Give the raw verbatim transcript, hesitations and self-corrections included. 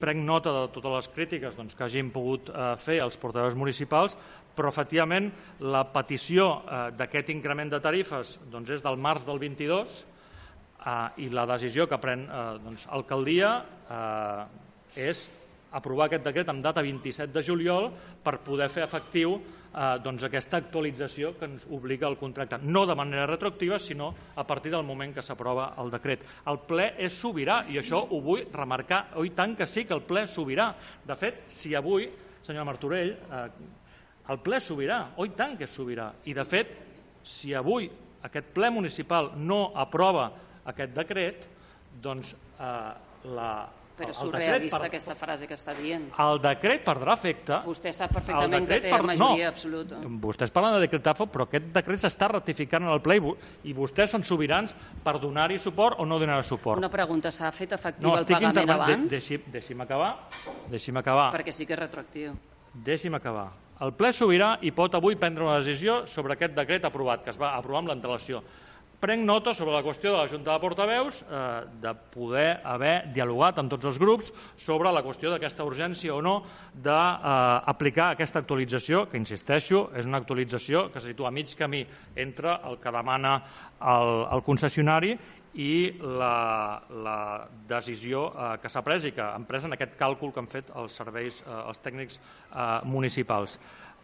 prenc nota de totes les crítiques que hagin pogut fer els portaveus municipals, però efectivament la petició d'aquest increment de tarifes és del març del vint-i-dos i la decisió que pren l'alcaldia és aprovar aquest decret amb data vint-i-set de juliol per poder fer efectiu aquesta actualització que ens obliga el contracte, no de manera retroactiva, sinó a partir del moment que s'aprova el decret. El ple és sobirà i això ho vull remarcar. Oh, i tant que sí que el ple és sobirà. De fet, si avui, senyora Martorell, el ple és sobirà, oh, i tant que és sobirà. I de fet, si avui aquest ple municipal no aprova aquest decret, doncs la... Però és surrealista aquesta frase que està dient. El decret perdrà efecte... Vostè sap perfectament que té majoria absoluta. Vostès parlen de decret, però aquest decret s'està ratificant en el ple i vostès són sobirans per donar-hi suport o no donar-hi suport. Una pregunta, s'ha fet efectiu el pagament abans? Deixi'm acabar. Deixi'm acabar. Perquè sí que és retroactiu. Deixi'm acabar. El ple sobirà i pot avui prendre una decisió sobre aquest decret aprovat, que es va aprovar amb l'antelació. Prenc nota sobre la qüestió de la Junta de Portaveus de poder haver dialogat amb tots els grups sobre la qüestió d'aquesta urgència o no d'aplicar aquesta actualització, que insisteixo, és una actualització que se situa a mig camí entre el que demana el concessionari i la decisió que s'ha pres i que han pres en aquest càlcul que han fet els serveis, els tècnics municipals.